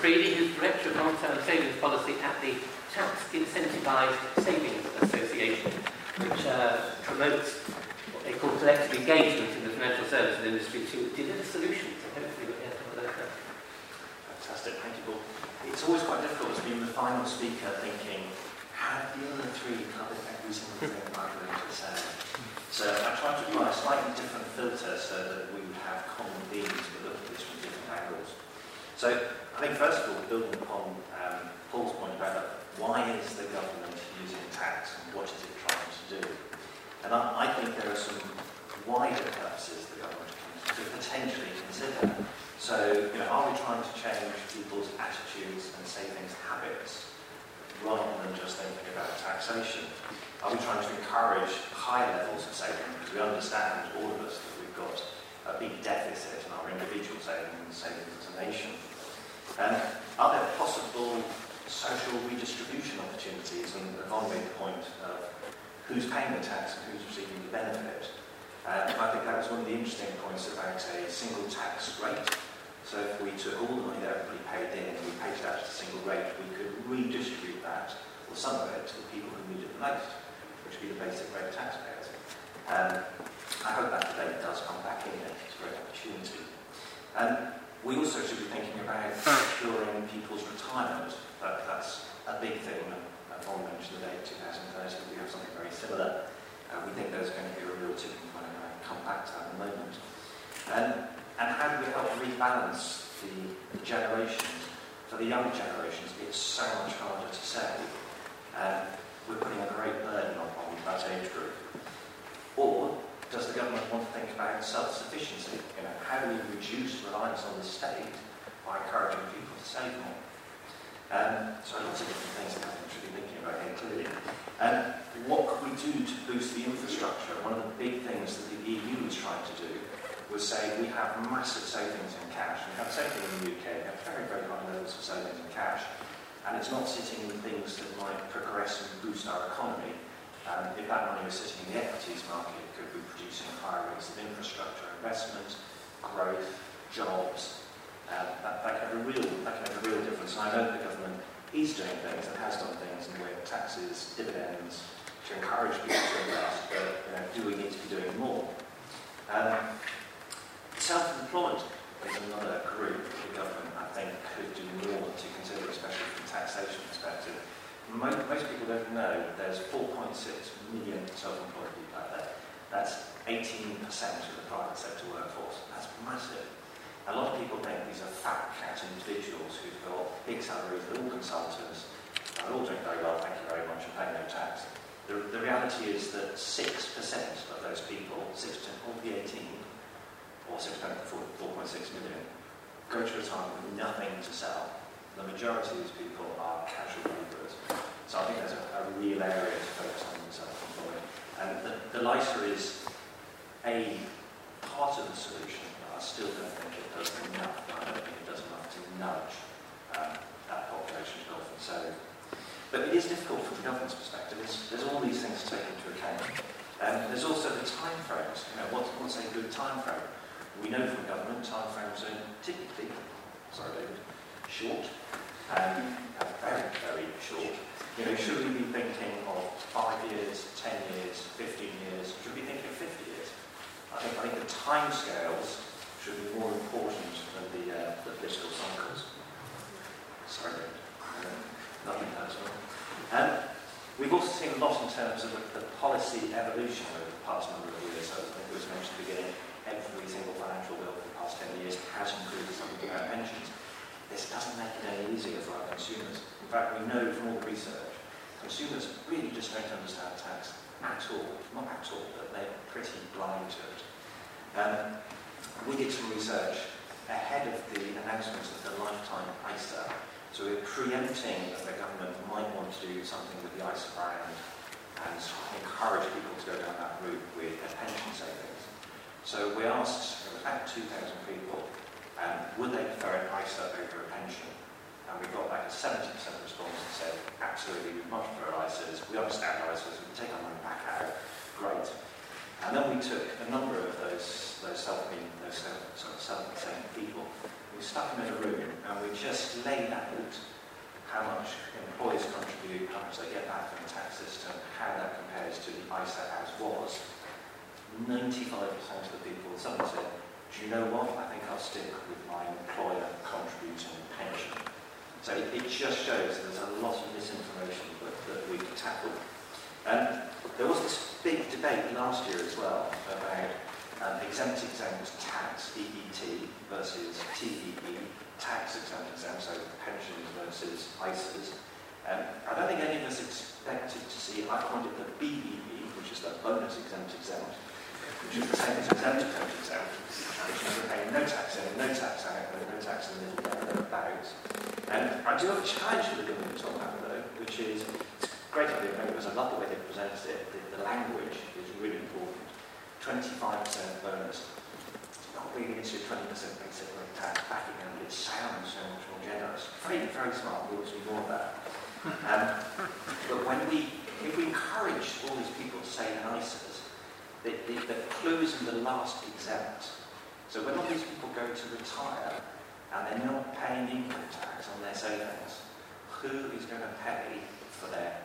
Macready, who's Director of Long-Term Savings Policy at the Tax Incentivised Savings Association, which promotes what they call collective engagement in the financial services industry to deliver solutions. So hopefully we'll hear some of those now. Fantastic, thank you, Paul. It's always quite difficult to be the final speaker thinking, how do the other three cover every single thing I'm going to say? So I tried to apply a slightly different filter so that we would have common themes but look at this from different angles. So I think first of all, building upon Paul's point about why is the government using tax and what is it trying to do? And I think there are some wider purposes the government can potentially consider. So, are we trying to change people's attitudes and savings habits rather than just thinking about taxation? Are we trying to encourage high levels of saving? Because we understand, all of us, that we've got a big deficit in our individual savings as a nation. Are there possible social redistribution opportunities? And Yvonne made the point of who's paying the tax and who's receiving the benefit. I think that was one of the interesting points about a single tax rate. So if we took all the money that everybody paid in and we paid it out at a single rate, we could redistribute that, or some of it, to the people who need it the most, which would be the basic rate taxpayers. I hope that debate does come back in. It's a great opportunity. We also should be thinking about securing people's retirement. That's a big thing. Yvonne mentioned the date 2030. We have something very similar. We think there's going to be a real tipping point, and I'll come back to that in a moment. And how do we help rebalance the generations? For the young generations, it's so much harder to save. We're putting a great burden on that age group. Or does the government want to think about self-sufficiency? How do we reduce reliance on the state by encouraging people to save more? So lots of different things that we should be thinking about here, clearly. What could we do to boost the infrastructure? One of the big things that the EU was trying to do was say we have massive savings in cash. We have the same thing in the UK. We have very, very high levels of savings in cash. And it's not sitting in things that might progress and boost our economy. If that money was sitting in the equities market, it could be producing higher rates of infrastructure, investment, growth, jobs. That can have a real difference. And I know the government is doing things and has done things in the way of taxes, dividends, to encourage people to invest, but do we need to be doing more? Self-employed is another group that the government, I think, could do more to consider, especially from a taxation perspective. Most people don't know there's 4.6 million self-employed people out there. That's 18% of the private sector workforce. That's massive. A lot of people think these are fat cat individuals who've got big salaries, they're all consultants, they're all doing very well, thank you very much, and paying no tax. The reality is that 6% of those people, 6% of the 18, or 6% of the 4.6 million, go to retirement with nothing to sell. The majority of these people are casual labourers. So I think there's a real area to focus on in self-employed. And the LISA is a part of the solution, but I still don't think it does enough. I don't think it does enough to nudge that population to often save. But it is difficult from the government's perspective. There's all these things to take into account. There's also the time frames. What's a good time frame? We know from government time frames are typically, short. Very, very short. Should we be thinking of 5 years, 10 years, 15 years? Should we be thinking of 50 years? I think the timescales should be more important than the political cycles. Sorry, nothing personal. We've also seen a lot in terms of the policy evolution over the past number of years. So I think it was mentioned at the beginning, every single financial bill for the past 10 years has included something about pensions. This doesn't make it any easier for our consumers. In fact, we know from all the research, consumers really just don't understand tax at all. Not at all, but they're pretty blind to it. We did some research ahead of the announcement of the lifetime ISA. So we're preempting that the government might want to do something with the ISA brand and encourage people to go down that route with their pension savings. So we asked about 2,000 people, would they prefer an ISA over a pension? And we got back a 70% response and said, absolutely, we'd much prefer ISAs. We understand ISAs, we can take our money back out. Great. And then we took a number of those self-same people, we stuck them in a room and we just laid out how much employers contribute, how much they get back from the tax system, how that compares to the ISA as was. 95% of the people suddenly said, do you know what, I think I'll stick with my employer contributing pension. So it just shows there's a lot of misinformation that we could tackle. There was this big debate last year as well about exempt tax, EET, versus TEE, tax-exempt, so pensions versus ISAs. I don't think any of us expected to see, I called it the BEE, which is the bonus exempt, which is the same as exempt, which means we're paying no tax in, no tax out, no tax in the middle, thereabouts. And I do have a challenge for the government on that though, which is, it's a great idea, because I love the way they presented it, the language is really important. 25% bonus. It's not really into 20% basic rate tax backing out, it sounds so much more generous. Very, very smart, we ought to be more of that. But if we encourage all these people to say in ISAs, the clue is in the last exempt. So when all these people go to retire and they're not paying income tax on their savings, who is going to pay for their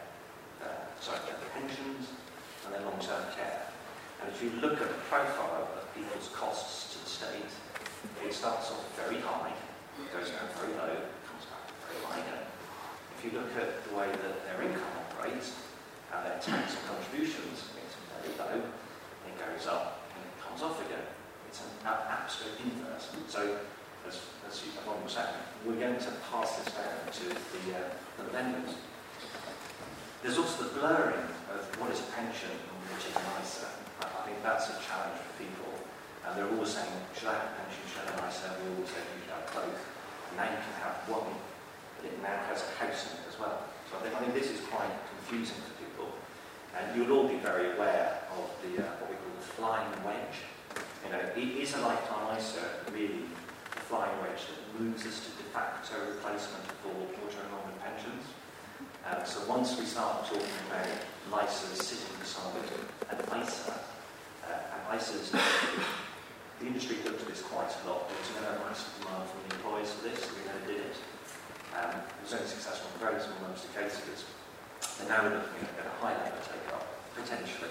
pensions and their long-term care? And if you look at the profile of people's costs to the state, it starts off very high, goes down very low, comes back very high again. If you look at the way that their income operates and their tax and contributions, it's very low, it goes up and it comes off again. It's an absolute inverse. So, as everyone was saying, we're going to pass this down to the lenders. There's also the blurring of what is a pension and what is an ISA. I think that's a challenge for people. And they're always saying, should I have a pension, should I have an ISA? We always say you should have both. And now you can have one, but it now has a house in it as well. So I think this is quite confusing for people. And you'll all be very aware of the what we call the flying wedge. You know, is a lifetime ISA really the flying wedge that moves us to de facto replacement for auto-enrollment pensions? So once we start talking about ISAs sitting beside an ISA, and ISAs, the industry looked at this quite a lot. There was never a massive demand from the employers for this, so we never did it. It was only successful in very small numbers of cases. And now we're looking at a high level take-up, potentially.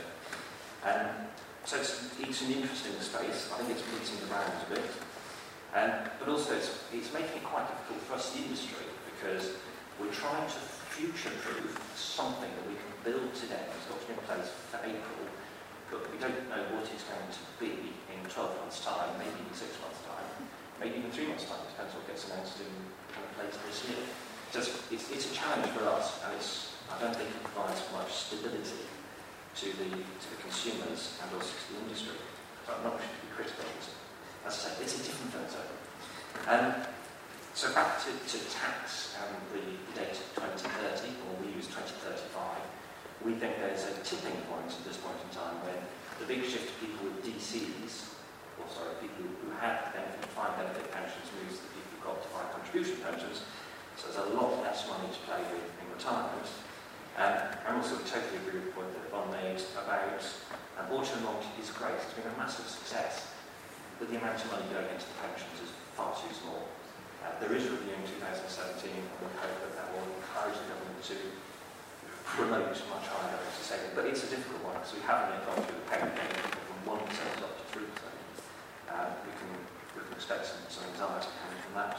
So it's an interesting space. I think it's beating the ground a bit. But also it's making it quite difficult for us, the industry, because we're trying to future-proof something that we can build today. It's got to be in place for April, but we don't know what it's going to be in 12 months' time, maybe in 6 months' time, maybe even 3 months' time. It depends what gets announced in place this year. It's a challenge for us, and I don't think it provides much stability to the consumers and also to the industry. So I'm not going to be critical of it. As I say, it's a different photo. So back to tax and the date of 2030, or we use 2035, we think there's a tipping point at this point in time when the big shift to people with DCs, people who have defined benefit pensions moves to people who've got defined contribution pensions. So there's a lot less money to play with in retirement. I also totally agree with the point that Yvonne made about auto-enrollment is great. It's been a massive success, but the amount of money going into the pensions is far too small. There is a review in 2017, and we hope that will encourage the government to promote much higher levels of saving. But it's a difficult one, because we haven't yet gone through the payment game from 1% up to 3%. We can expect some anxiety coming from that.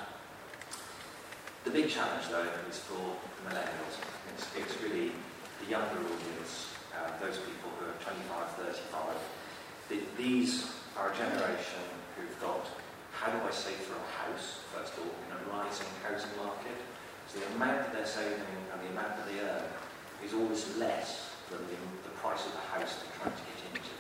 The big challenge, though, is for the millennials. It's really the younger audience, those people who are 25, 35. These are a generation who've got, how do I save for a house, first of all, in a rising housing market? So the amount that they're saving and the amount that they earn is always less than the price of the house they're trying to get into.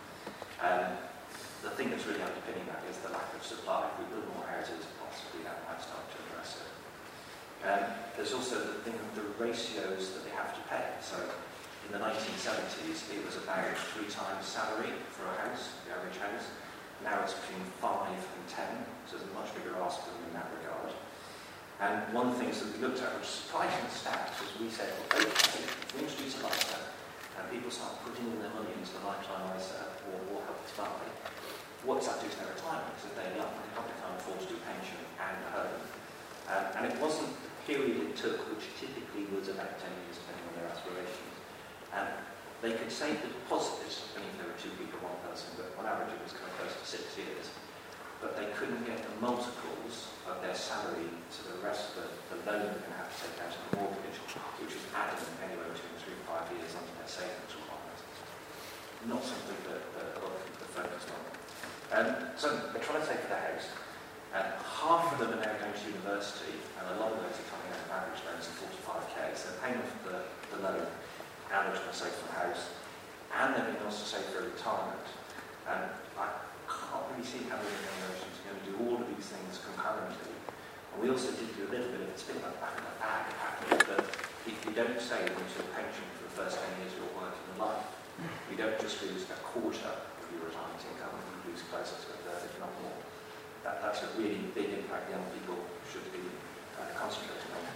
The thing that's really underpinning that is the lack of supply. If we build more houses, possibly that might start to address it. There's also the thing of the ratios that they have to pay. So in the 1970s, it was about 3 times salary for a house, the average house. Now it's between 5 and 10, so there's a much bigger ask for them in that regard. And one of the things that we looked at, which surprising stats, was we said, well, okay, if we introduce a LISA, and people start putting all their money into the lifetime ISA or Help to Buy, what does that do to their retirement? Because if they're young, they probably can't afford to do pension and a home. And it wasn't the period it took, which typically was about 10 years, depending on their aspirations. They could save the deposits, depending if there were 2 people or 1 person, but on average it was kind of close to 6 years. But they couldn't get the multiples of their salary to the rest of the loan they're going to have to take out on a mortgage, which is adamant anywhere between 3 and 5 years under their savings requirement. Not something that a lot of people are focused on. So they're trying to save for their house. Half of them are now going to university, and a lot of those are coming out of average loans of 45k, so they're paying off the loan, and they're trying to save for a house, and they're going to also save for retirement. And I can't really see how the organisations are going to do all of these things concurrently. And we also did do a little bit of it's a bit like back in the bag package, but if you don't save into a pension for the first 10 years of your working life, you don't just lose a quarter of your retirement income, you lose closer to a third, if not more. That's a really big impact young people should be concentrating on.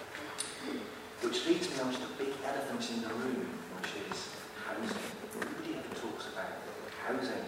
Which leads me on to the big elephant in the room, which is housing. Nobody ever talks about housing.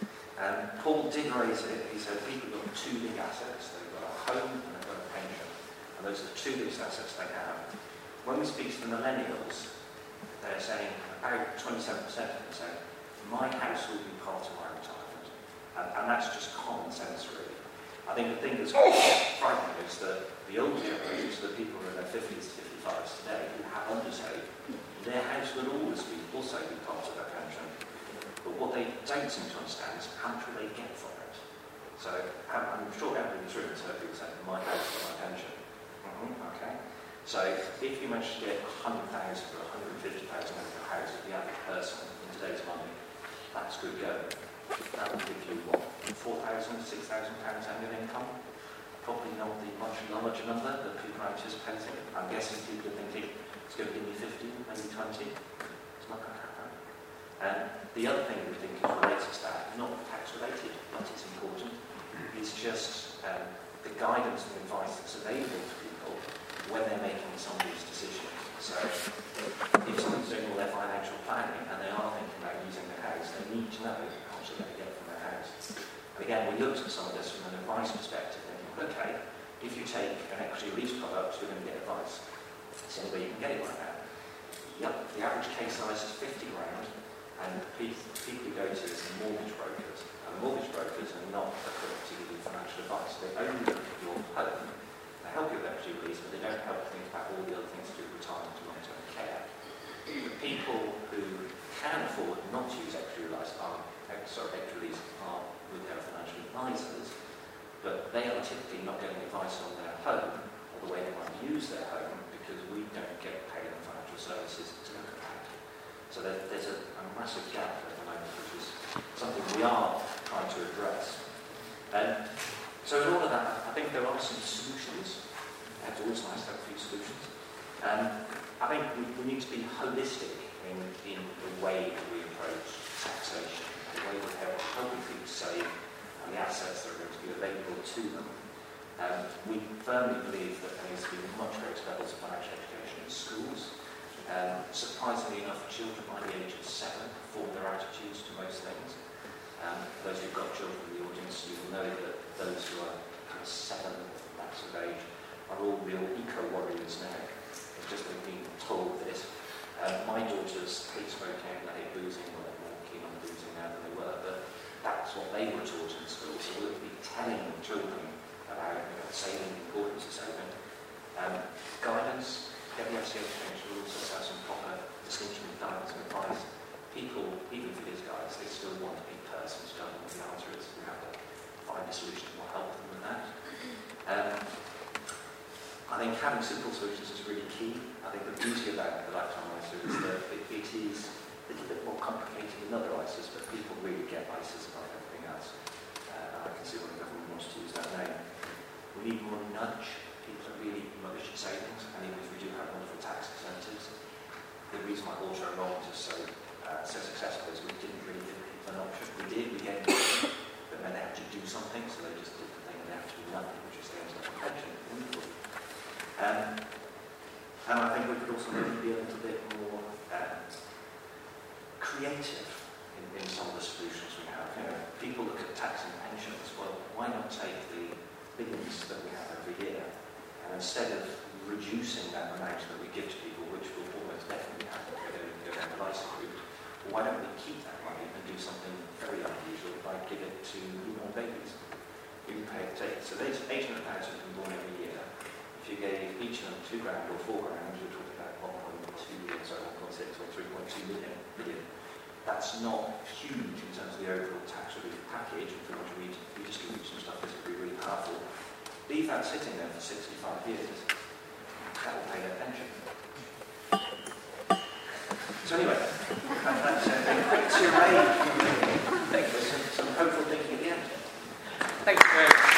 Paul did raise it. He said people have got 2 big assets. They've got a home and they've got a pension. And those are the 2 biggest assets they have. When we speak to the millennials, they're saying about 27% of them say, my house will be part of my retirement. And that's just common sense, really. I think the thing that's frightening is that the older generations, the people who are in their 50s to 55s today, who have undersaved, their house will always also be part of their pension. But what they don't seem to understand is how much will they get from it. So I'm sure everybody's written to people saying, my house or my pension. Okay. So if you manage to get 100,000 or 150,000 out of your house for the average person in today's money, that's good going. That will give you, what, £4,000, £6,000 annual income? Probably not the much larger number that people are anticipating. I'm guessing people are thinking it's going to give me 15, maybe 20. It's not going to happen. And the other thing we think is related to that, not tax related, but it's important, is just the guidance and advice that's available to people when they're making some of these decisions. So if someone's doing all their financial planning and they are thinking about using their house, they need to know how much they're going to get from their house. And again, we looked at some of this from an advice perspective, thinking, okay, if you take an equity release product, you're going to get advice. It's the only way you can get it right now. Yep, the average case size is 50 grand, and the people you go to is the mortgage brokers. And the mortgage brokers are not equipped to give you financial advice. They only look at your home. They help you with equity release, but they don't help think about all the other things to do with retirement and long-term care. The people who can afford not to use equity release are with their financial advisors, but they are typically not getting advice on their home or the way they might use their home because we don't get paid on financial services to look at that. So there's a massive gap at the moment, which is something we are trying to address. So in all of that, I think there are some solutions. It's always nice to have a few solutions. I think we need to be holistic in the way that we approach taxation, the way we help people save and the assets that are going to be available to them. We firmly believe that there needs to be much greater levels of financial education in schools. Surprisingly enough, children by the age of 7 form their attitudes to most things. Those who've got children in the audience, you will know that those who are kind of 7 that sort of age are all real eco-warriors now. It's just they've been told this. My daughters hate smoking, they hate boozing, or they're more keen on boozing now than they were, but that's what they were taught in school. So we'll be telling children about saving, the importance of saving. Guidance, get the FCA to change rules, let's have some proper distinction of guidance and advice. People, even for these guys, they still want a person to tell them what the answer is. We have to find a solution that will help them with that. I think having simple solutions is really key. I think the beauty about the lifetime ISA is that it is a little bit more complicated than other ISAs, but people really get ISAs above everything else. I can see why the government wants to use that name. We need more nudge. People are really rubbish at savings, and even if we do have wonderful tax incentives, the reason why auto enrollment is so successful is we didn't really give people an option. We did, we gave them an option, but then they had to do something, so they just did the thing and they had to do nothing, which is the end of the pension. And I think we could also maybe be a little bit more creative in some of the solutions we have. You know, people look at tax and pensions. Well, why not take the billions that we have every year, and instead of reducing that amount that we give to people, which will almost definitely happen if we go down the license route, well, why don't we keep that money and do something very unusual, like give it to newborn babies? We can pay so there's 800,000 have been born every year. If you gave each of them £2,000 or £4,000, you're talking about 1.2 million, sorry, 1.6 or 3.2 million. That's not huge in terms of the overall tax relief package. If we want to redistribute some stuff, this could be really powerful. Leave that sitting there for 65 years. That will pay their pension. So anyway, that's a quick survey. Some hopeful thinking at the end. Thank you very much.